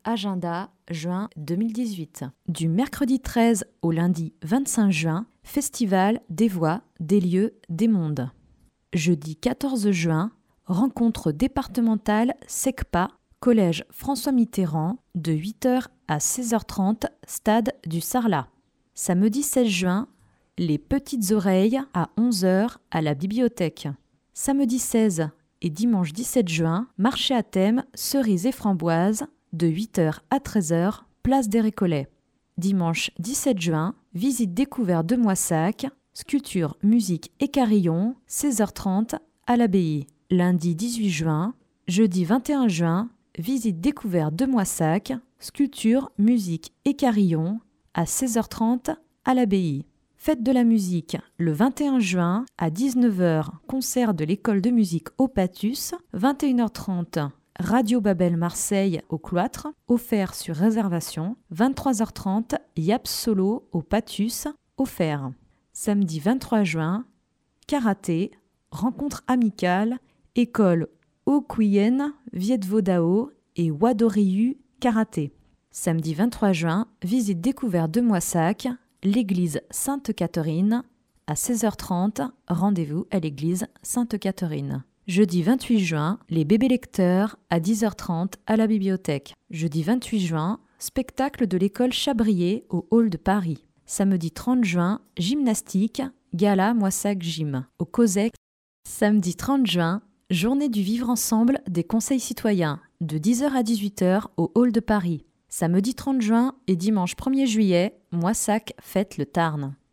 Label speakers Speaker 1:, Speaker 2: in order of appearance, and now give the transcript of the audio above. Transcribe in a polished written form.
Speaker 1: Agenda, juin 2018. Du mercredi 13 au lundi 25 juin, Festival des voix, des lieux, des mondes. Jeudi 14 juin, rencontre départementale SECPA, Collège François Mitterrand, de 8h à 16h30, stade du Sarlat. Samedi 16 juin, les petites oreilles à 11h à la bibliothèque. Samedi 16 et dimanche 17 juin, marché à thème cerises et framboises, de 8h à 13h, place des Récollets. Dimanche 17 juin, visite découverte de Moissac, sculpture, musique et carillon, 16h30 à l'abbaye. Lundi 18 juin, jeudi 21 juin, visite découverte de Moissac, sculpture, musique et carillon, à 16h30 à l'abbaye. Fête de la musique, le 21 juin, à 19h, concert de l'école de musique au Patus, 21h30, Radio Babel Marseille au Cloître, offert sur réservation, 23h30, Yap Solo au Patus, offert. Samedi 23 juin, karaté, rencontre amicale, école Okuyen, Viet Vo Dao et Wadoryu Karaté. Samedi 23 juin, visite découverte de Moissac, l'église Sainte-Catherine, à 16h30, rendez-vous à l'église Sainte-Catherine. Jeudi 28 juin, les bébés lecteurs, à 10h30 à la bibliothèque. Jeudi 28 juin, spectacle de l'école Chabrier au hall de Paris. Samedi 30 juin, gymnastique, gala Moissac Gym, au COSEC. Samedi 30 juin, journée du vivre ensemble des conseils citoyens, de 10h à 18h au hall de Paris. Samedi 30 juin et dimanche 1er juillet, Moissac fête le Tarn.